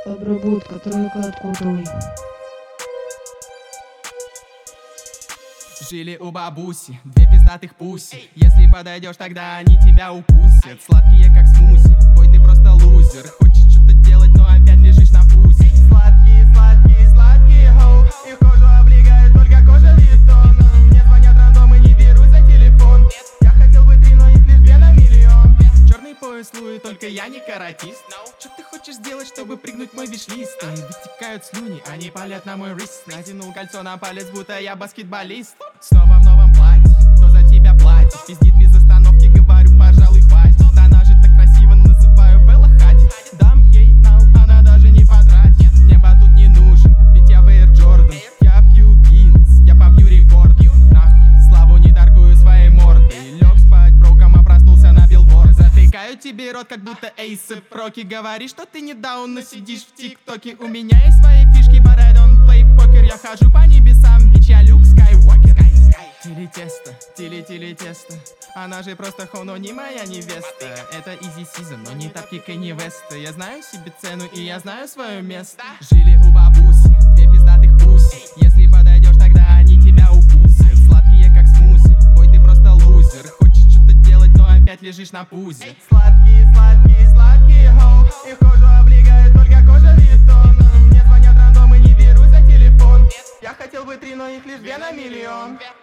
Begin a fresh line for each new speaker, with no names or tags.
Обработка тройкооткудовой.
Жили у бабуси две пиздатых пуси. Если подойдешь, тогда они тебя укусят. Сладкие как смузи, бой, ты просто лузер. Хочешь что-то делать, но опять лежишь на пузе. Сладкие, сладкие, сладкие, хоу. И кожу облегает только кожа Витон. Мне звонят рандом и не берусь за телефон. Я хотел бы 3, но их лишь 2 на миллион. Черный пояс Луи, только я не каратист. Что ты хочешь сделать, чтобы прыгнуть мой виш-лист? Вытекают слюни, они палят на мой рист. Натянул кольцо на палец, будто я баскетболист. Снова в новом платье, кто за тебя платит? Пиздит без остановки, говорю, пожалуй, хватит. Она же так красиво, называю Белла Хадид. Дам ей нау, она даже не потратит. Небо тут не нужен, ведь я в Air Jordan. Я пью Гиннес, я побью рекорд. Нахуй, славу не торгую своей мордой. Лег спать броком, а проснулся на билборд. Затыкаю тебе рот, как будто Эйсэп Роки. Говори, что ты не даун, но сидишь в ТикТоке. У меня есть свои фишки, but I don't play покер. Я хожу по небесам, бич, я Люк Скайуокер. Тили тесто. Она же просто хоу, но не моя невеста. Это easy season, но не тапки Кенни Веста. Я знаю себе цену и я знаю свое место. Жили у бабуси две пиздатых пуси. Если подойдешь, тогда они тебя укусят. Сладкие как смузи, бой, ты просто лузер. Хочешь что-то делать, но опять лежишь на пузе. Сладкие, сладкие, сладкие, хоу. И кожу облегает только кожа Витон. Мне звонят рандом и не берусь за телефон. Я хотел бы 3, но их лишь 2 на миллион.